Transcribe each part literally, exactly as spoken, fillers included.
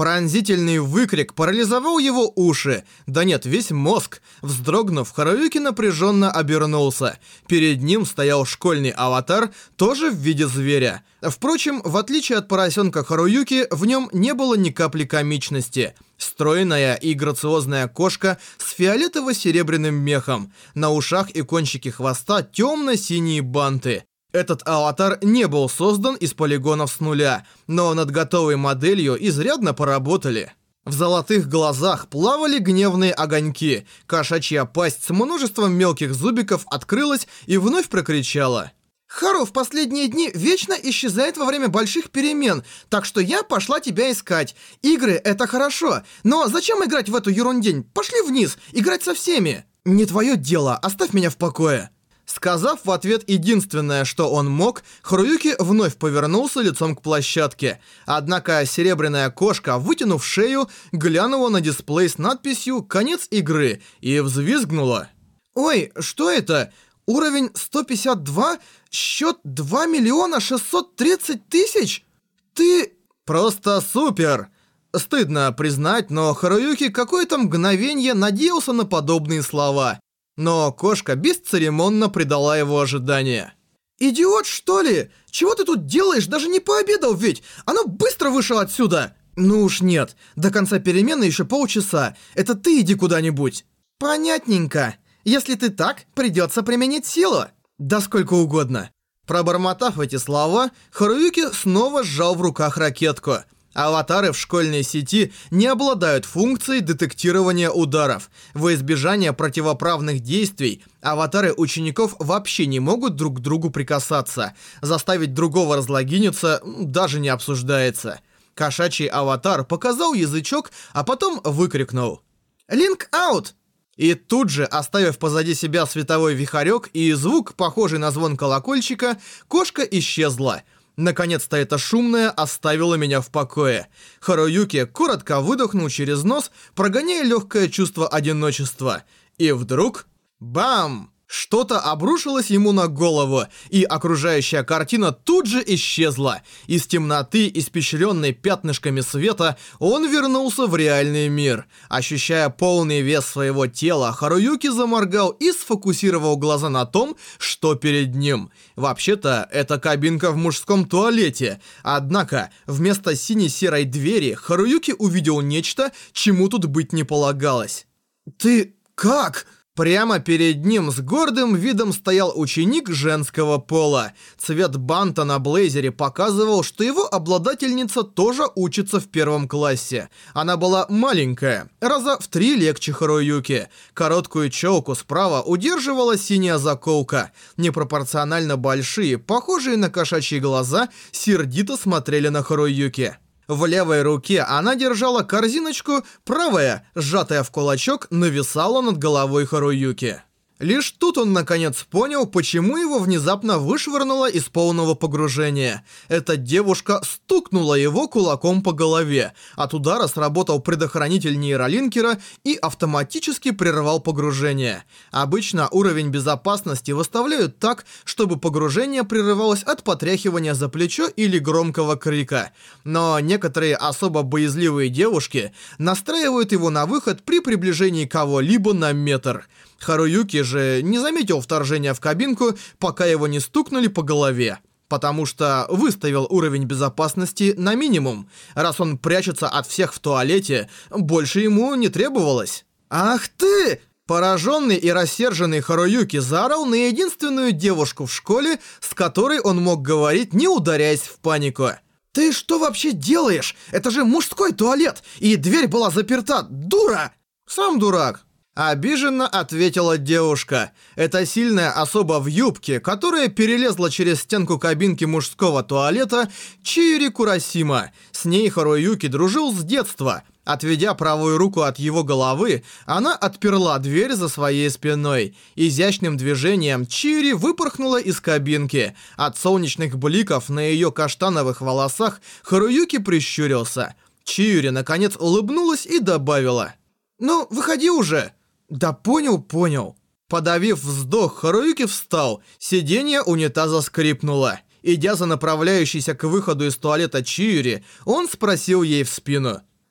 Пронзительный выкрик парализовал его уши, да нет, весь мозг. Вздрогнув, Харуюки напряженно обернулся. Перед ним стоял школьный аватар, тоже в виде зверя. Впрочем, в отличие от поросенка Харуюки, в нем не было ни капли комичности. Стройная и грациозная кошка с фиолетово-серебряным мехом. На ушах и кончике хвоста темно-синие банты. Этот аватар не был создан из полигонов с нуля, но над готовой моделью изрядно поработали. В золотых глазах плавали гневные огоньки. Кошачья пасть с множеством мелких зубиков открылась и вновь прокричала: «Хару в последние дни вечно исчезает во время больших перемен, так что я пошла тебя искать. Игры — это хорошо, но зачем играть в эту ерундень? Пошли вниз, играть со всеми!» «Не твое дело, оставь меня в покое!» Сказав в ответ единственное, что он мог, Харуюки вновь повернулся лицом к площадке. Однако серебряная кошка, вытянув шею, глянула на дисплей с надписью «Конец игры» и взвизгнула. «Ой, что это? Уровень сто пятьдесят два? Счет два миллиона шестьсот тридцать тысяч? Ты...» «Просто супер!» Стыдно признать, но Харуюки какое-то мгновение надеялся на подобные слова. Но кошка бесцеремонно предала его ожидания. «Идиот, что ли? Чего ты тут делаешь? Даже не пообедал ведь! А ну быстро вышел отсюда!» «Ну уж нет. До конца перемены еще полчаса. Это ты иди куда-нибудь». «Понятненько. Если ты так, придется применить силу». «Да сколько угодно». Пробормотав эти слова, Харуюки снова сжал в руках ракетку. Аватары в школьной сети не обладают функцией детектирования ударов. Во избежание противоправных действий, аватары учеников вообще не могут друг к другу прикасаться. Заставить другого разлогиниться даже не обсуждается. Кошачий аватар показал язычок, а потом выкрикнул: «Линк аут!» И тут же, оставив позади себя световой вихарек и звук, похожий на звон колокольчика, кошка исчезла. Наконец-то эта шумная оставила меня в покое. Харуюки коротко выдохнул через нос, прогоняя легкое чувство одиночества. И вдруг... Бам! Что-то обрушилось ему на голову, и окружающая картина тут же исчезла. Из темноты, испещренной пятнышками света, он вернулся в реальный мир. Ощущая полный вес своего тела, Харуюки заморгал и сфокусировал глаза на том, что перед ним. Вообще-то, это кабинка в мужском туалете. Однако, вместо сине-серой двери, Харуюки увидел нечто, чему тут быть не полагалось. «Ты как?» Прямо перед ним с гордым видом стоял ученик женского пола. Цвет банта на блейзере показывал, что его обладательница тоже учится в первом классе. Она была маленькая, раза в три легче Харуюки. Короткую челку справа удерживала синяя заколка. Непропорционально большие, похожие на кошачьи глаза, сердито смотрели на Харуюки. В левой руке она держала корзиночку, правая, сжатая в кулачок, нависала над головой Харуюки. Лишь тут он наконец понял, почему его внезапно вышвырнуло из полного погружения. Эта девушка стукнула его кулаком по голове. От удара сработал предохранитель нейролинкера и автоматически прервал погружение. Обычно уровень безопасности выставляют так, чтобы погружение прерывалось от потряхивания за плечо или громкого крика. Но некоторые особо боязливые девушки настраивают его на выход при приближении кого-либо на метр. Харуюки же не заметил вторжения в кабинку, пока его не стукнули по голове. Потому что выставил уровень безопасности на минимум. Раз он прячется от всех в туалете, больше ему не требовалось. «Ах ты!» Пораженный и рассерженный Харуюки заорал на единственную девушку в школе, с которой он мог говорить, не ударяясь в панику. «Ты что вообще делаешь? Это же мужской туалет, и дверь была заперта, дура!» «Сам дурак!» Обиженно ответила девушка. Это сильная особа в юбке, которая перелезла через стенку кабинки мужского туалета, Чиюри Курасима. С ней Харуюки дружил с детства. Отведя правую руку от его головы, она отперла дверь за своей спиной. Изящным движением Чиюри выпорхнула из кабинки. От солнечных бликов на ее каштановых волосах Харуюки прищурился. Чиюри наконец улыбнулась и добавила: «Ну, выходи уже!» «Да понял, понял». Подавив вздох, Харуюки встал. Сиденье унитаза скрипнуло. Идя за направляющейся к выходу из туалета Чиюри, он спросил ей в спину: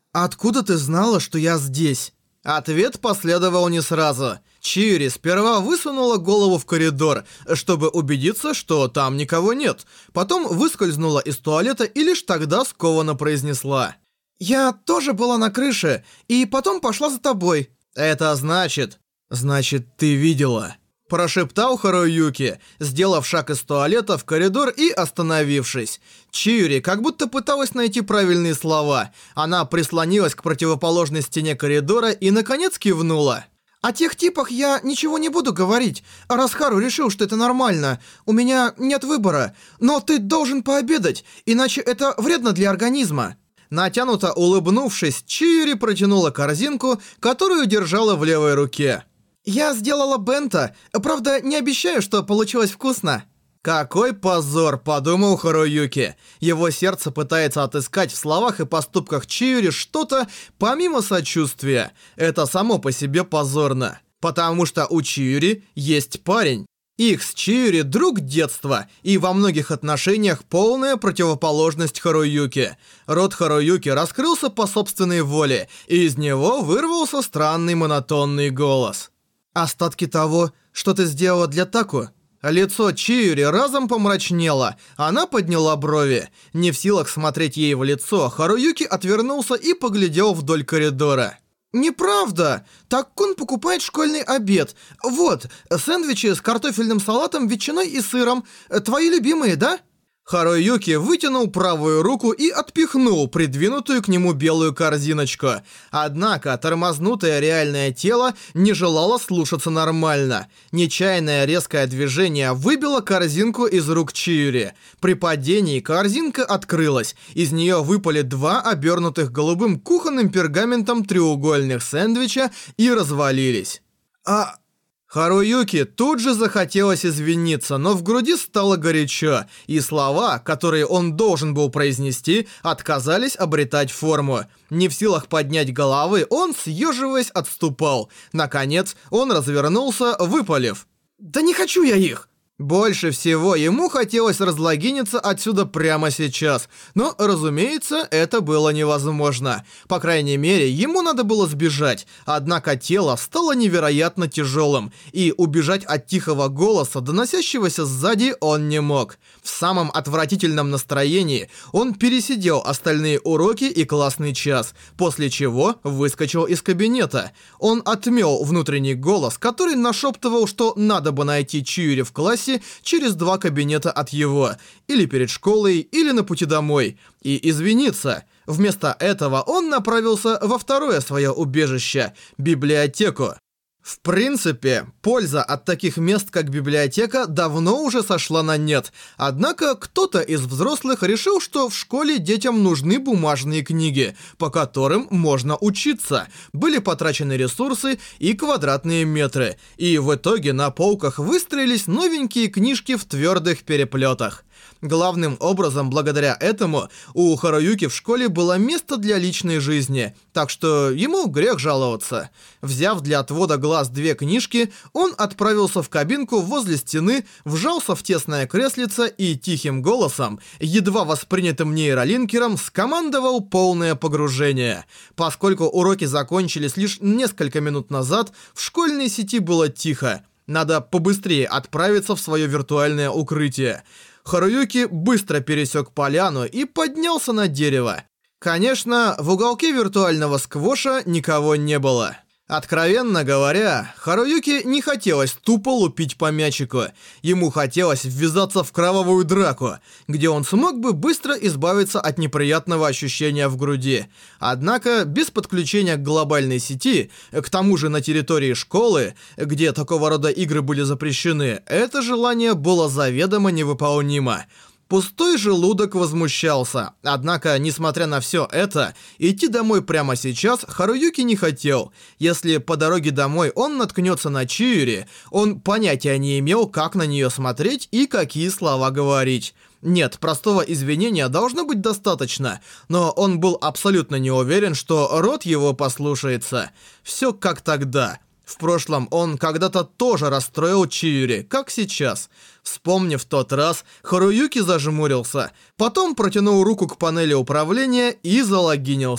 «Откуда ты знала, что я здесь?» Ответ последовал не сразу. Чиури сперва высунула голову в коридор, чтобы убедиться, что там никого нет. Потом выскользнула из туалета и лишь тогда скованно произнесла: «Я тоже была на крыше, и потом пошла за тобой». «Это значит...» «Значит, ты видела», — прошептал Харуюки, сделав шаг из туалета в коридор и остановившись. Чиури как будто пыталась найти правильные слова. Она прислонилась к противоположной стене коридора и, наконец, кивнула. «О тех типах я ничего не буду говорить, раз Хару решил, что это нормально. У меня нет выбора. Но ты должен пообедать, иначе это вредно для организма». Натянуто улыбнувшись, Чиури протянула корзинку, которую держала в левой руке. «Я сделала бенто. Правда, не обещаю, что получилось вкусно». «Какой позор», — подумал Харуюки. Его сердце пытается отыскать в словах и поступках Чиури что-то помимо сочувствия. Это само по себе позорно. Потому что у Чиури есть парень. Их с Чиури друг детства, и во многих отношениях полная противоположность Харуюки. Рот Харуюки раскрылся по собственной воле, и из него вырвался странный монотонный голос. «Остатки того, что ты сделала для Таку?» Лицо Чиури разом помрачнело. Она подняла брови. Не в силах смотреть ей в лицо, Харуюки отвернулся и поглядел вдоль коридора. «Неправда! Так-кун покупает школьный обед. Вот, сэндвичи с картофельным салатом, ветчиной и сыром. Твои любимые, да?» Харуюки вытянул правую руку и отпихнул придвинутую к нему белую корзиночку. Однако тормознутое реальное тело не желало слушаться нормально. Нечаянное резкое движение выбило корзинку из рук Чиури. При падении корзинка открылась. Из нее выпали два обернутых голубым кухонным пергаментом треугольных сэндвича и развалились. «А...» Харуюки тут же захотелось извиниться, но в груди стало горячо, и слова, которые он должен был произнести, отказались обретать форму. Не в силах поднять головы, он, съеживаясь, отступал. Наконец, он развернулся, выпалив: «Да не хочу я их!» Больше всего ему хотелось разлогиниться отсюда прямо сейчас, но, разумеется, это было невозможно. По крайней мере, ему надо было сбежать, однако тело стало невероятно тяжелым, и убежать от тихого голоса, доносящегося сзади, он не мог. В самом отвратительном настроении он пересидел остальные уроки и классный час, после чего выскочил из кабинета. Он отмел внутренний голос, который нашептывал, что надо бы найти Чиури в классе через два кабинета от его, или перед школой, или на пути домой, и извиниться. Вместо этого он направился во второе свое убежище – библиотеку. В принципе, польза от таких мест, как библиотека, давно уже сошла на нет. Однако кто-то из взрослых решил, что в школе детям нужны бумажные книги, по которым можно учиться. Были потрачены ресурсы и квадратные метры. И в итоге на полках выстроились новенькие книжки в твердых переплетах. Главным образом, благодаря этому, у Харуюки в школе было место для личной жизни, так что ему грех жаловаться. Взяв для отвода глаз две книжки, он отправился в кабинку возле стены, вжался в тесное креслице и тихим голосом, едва воспринятым нейролинкером, скомандовал полное погружение. Поскольку уроки закончились лишь несколько минут назад, в школьной сети было тихо. Надо побыстрее отправиться в свое виртуальное укрытие. Харуюки быстро пересек поляну и поднялся на дерево. Конечно, в уголке виртуального сквоша никого не было. Откровенно говоря, Харуюки не хотелось тупо лупить по мячику. Ему хотелось ввязаться в кровавую драку, где он смог бы быстро избавиться от неприятного ощущения в груди. Однако, без подключения к глобальной сети, к тому же на территории школы, где такого рода игры были запрещены, это желание было заведомо невыполнимо. Пустой желудок возмущался. Однако, несмотря на все это, идти домой прямо сейчас Харуюки не хотел. Если по дороге домой он наткнется на Чиури, он понятия не имел, как на нее смотреть и какие слова говорить. Нет, простого извинения должно быть достаточно, но он был абсолютно не уверен, что рот его послушается. Все как тогда. В прошлом он когда-то тоже расстроил Чиури, как сейчас. Вспомнив тот раз, Харуюки зажмурился, потом протянул руку к панели управления и залогинился.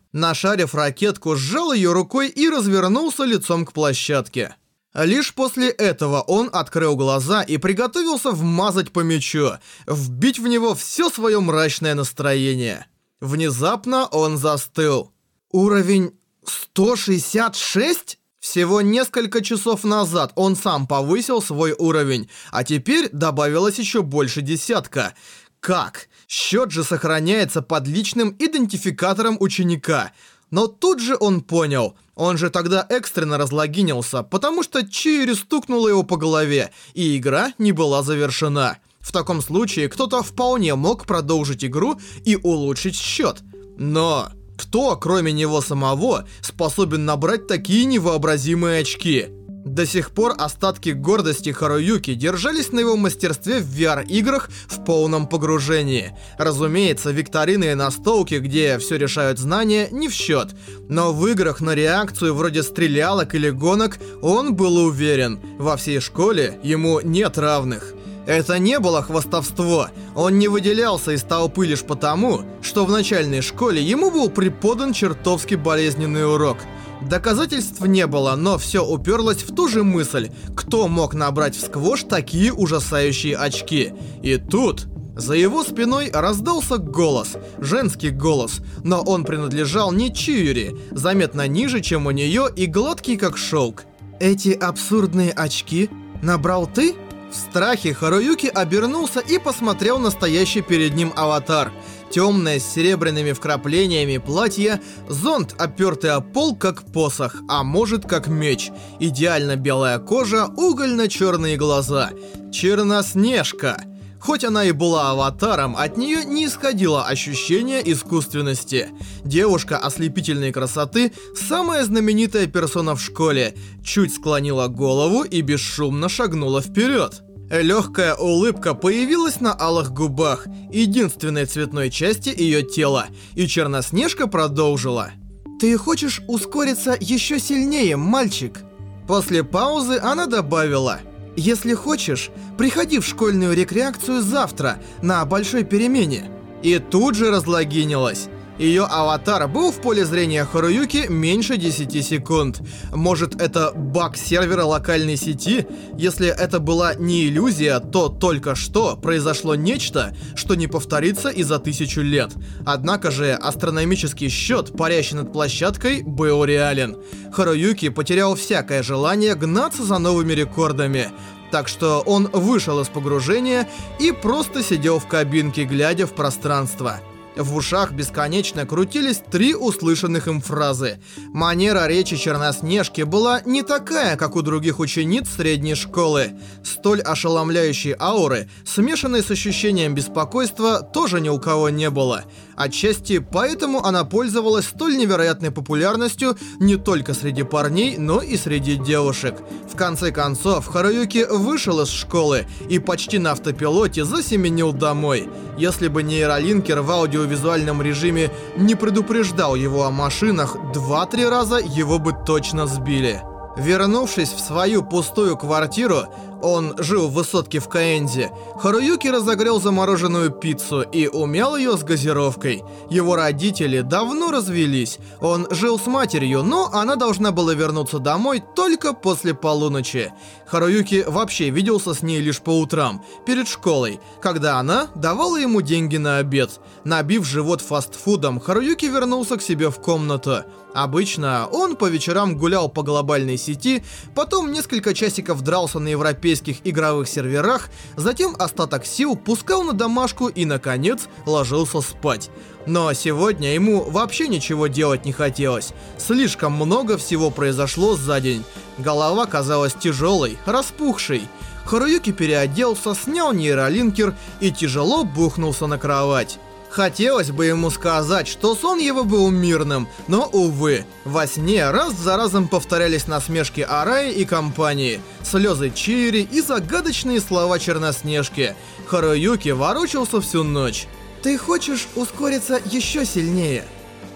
Нашарив ракетку, сжал ее рукой и развернулся лицом к площадке. Лишь после этого он открыл глаза и приготовился вмазать по мячу, вбить в него все свое мрачное настроение. Внезапно он застыл. Уровень сто шестьдесят шесть? Всего несколько часов назад он сам повысил свой уровень, а теперь добавилось еще больше десятка. Как? Счет же сохраняется под личным идентификатором ученика. Но тут же он понял, он же тогда экстренно разлогинился, потому что Чиури стукнула его по голове, и игра не была завершена. В таком случае кто-то вполне мог продолжить игру и улучшить счет. Но кто, кроме него самого, способен набрать такие невообразимые очки? До сих пор остатки гордости Харуюки держались на его мастерстве в ви ар-играх в полном погружении. Разумеется, викторины и настолки, где все решают знания, не в счет. Но в играх на реакцию вроде стрелялок или гонок он был уверен. Во всей школе ему нет равных. Это не было хвастовство. Он не выделялся из толпы лишь потому, что в начальной школе ему был преподан чертовски болезненный урок. Доказательств не было, но все уперлось в ту же мысль, кто мог набрать в сквош такие ужасающие очки. И тут за его спиной раздался голос, женский голос, но он принадлежал не Чиури, заметно ниже, чем у нее и гладкий как шелк. «Эти абсурдные очки набрал ты?» В страхе Харуюки обернулся и посмотрел на стоящий перед ним аватар. Темное с серебряными вкраплениями платье, зонт, опертый о пол как посох, а может как меч, идеально белая кожа, угольно-черные глаза. Черноснежка. Хоть она и была аватаром, от нее не исходило ощущение искусственности. Девушка ослепительной красоты, самая знаменитая персона в школе, чуть склонила голову и бесшумно шагнула вперед. Легкая улыбка появилась на алых губах, единственной цветной части ее тела, и Черноснежка продолжила. «Ты хочешь ускориться еще сильнее, мальчик?» После паузы она добавила: «Если хочешь, приходи в школьную рекреацию завтра, на большой перемене». И тут же разлогинилась. Ее аватар был в поле зрения Харуюки меньше десяти секунд. Может, это баг сервера локальной сети? Если это была не иллюзия, то только что произошло нечто, что не повторится и за тысячу лет. Однако же астрономический счет, парящий над площадкой, был реален. Харуюки потерял всякое желание гнаться за новыми рекордами. Так что он вышел из погружения и просто сидел в кабинке, глядя в пространство. В ушах бесконечно крутились три услышанных им фразы. Манера речи Черноснежки была не такая, как у других учениц средней школы. Столь ошеломляющей ауры, смешанной с ощущением беспокойства, тоже ни у кого не было. Отчасти поэтому она пользовалась столь невероятной популярностью не только среди парней, но и среди девушек. В конце концов, Харуюки вышел из школы и почти на автопилоте засеменил домой. Если бы нейролинкер в аудиовизуальном режиме не предупреждал его о машинах, два-три раза его бы точно сбили. Вернувшись в свою пустую квартиру, он жил в высотке в Каэнзе, Харуюки разогрел замороженную пиццу и умял ее с газировкой. Его родители давно развелись. Он жил с матерью, но она должна была вернуться домой только после полуночи. Харуюки вообще виделся с ней лишь по утрам, перед школой, когда она давала ему деньги на обед. Набив живот фастфудом, Харуюки вернулся к себе в комнату. Обычно он по вечерам гулял по глобальной сети, потом несколько часиков дрался на европейских игровых серверах, затем остаток сил пускал на домашку и, наконец, ложился спать. Но сегодня ему вообще ничего делать не хотелось. Слишком много всего произошло за день. Голова казалась тяжелой, распухшей. Харуюки переоделся, снял нейролинкер и тяжело бухнулся на кровать. Хотелось бы ему сказать, что сон его был мирным, но, увы, во сне раз за разом повторялись насмешки Араи и компании, слезы Чиури и загадочные слова Черноснежки. Харуюки ворочался всю ночь. «Ты хочешь ускориться еще сильнее?»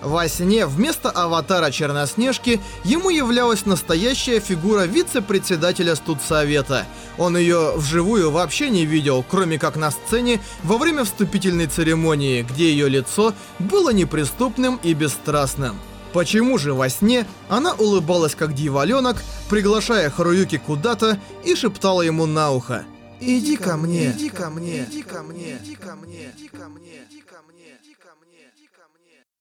Во сне вместо аватара Черноснежки ему являлась настоящая фигура вице-председателя студсовета. Он ее вживую вообще не видел, кроме как на сцене во время вступительной церемонии, где ее лицо было неприступным и бесстрастным. Почему же во сне она улыбалась как дьяволенок, приглашая Харуюки куда-то и шептала ему на ухо: «Иди ко мне, иди ко мне, иди ко мне, иди ко мне, иди ко мне, иди ко мне».